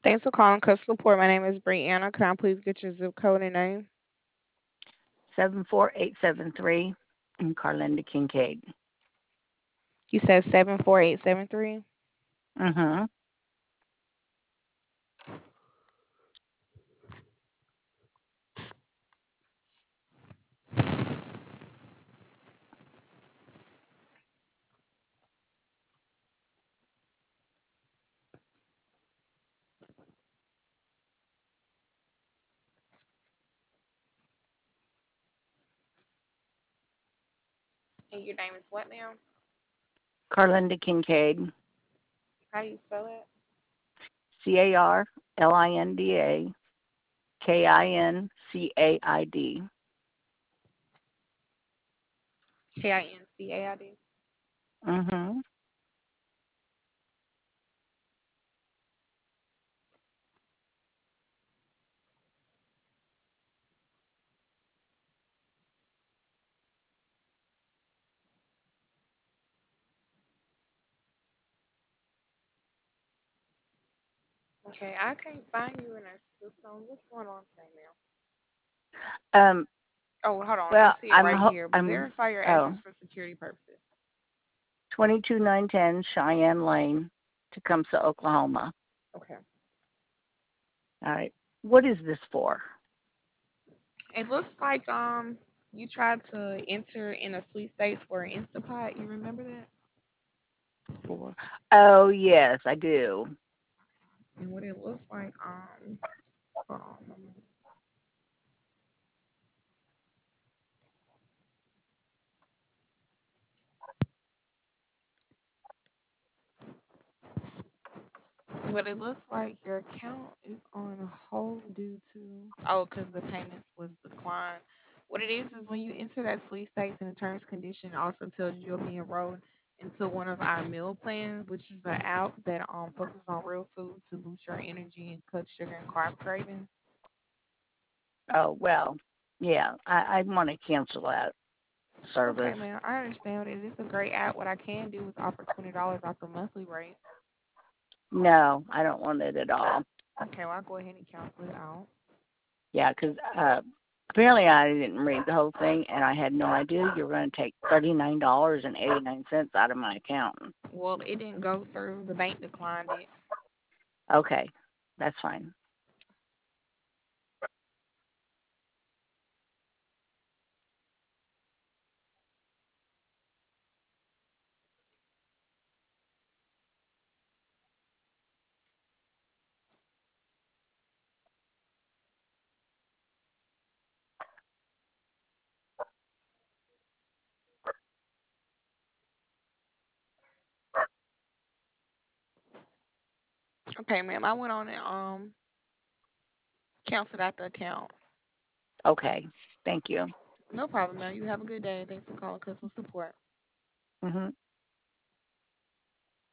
Thanks for calling customer support. My name is Brianna. Can I please get your zip code and name? 74873 and Carlinda Kincaid. You said 74873. Mm-hmm. And your name is what, ma'am? Carlinda Kincaid. How do you spell it? CarlindaKincaid. Kincaid. Mm-hmm. Okay, I can't find you in our system. What's going on today, ma'am? Um, Oh, hold on. I well, see it right here. I'm, Verify your oh, address for security purposes. 22910 Cheyenne Lane, Tecumseh, Oklahoma. Okay. All right. What is this for? It looks like you tried to enter in a sweet states for an Instapot. You remember that? For Oh, yes, I do. And what it looks like, hold on. But it looks like your account is on hold due to because the payments was declined. What it is when you enter that Sleep States and the terms condition also tells you you'll be enrolled into one of our meal plans, which is an app that focuses on real food to boost your energy and cut sugar and carb cravings. Oh, well, yeah, I want to cancel that It's okay, service. man. I understand it. It's a great app. What I can do is offer $20 off the monthly rate. No, I don't want it at all. Okay, well I'll go ahead and cancel it out. Yeah, because apparently I didn't read the whole thing, and I had no idea you were going to take $39.89 out of my account. Well, it didn't go through. The bank declined it. Okay, that's fine. Okay, ma'am. I went on and canceled out the account. Okay, thank you. No problem, ma'am. You have a good day. Thanks for calling customer support. Hmm.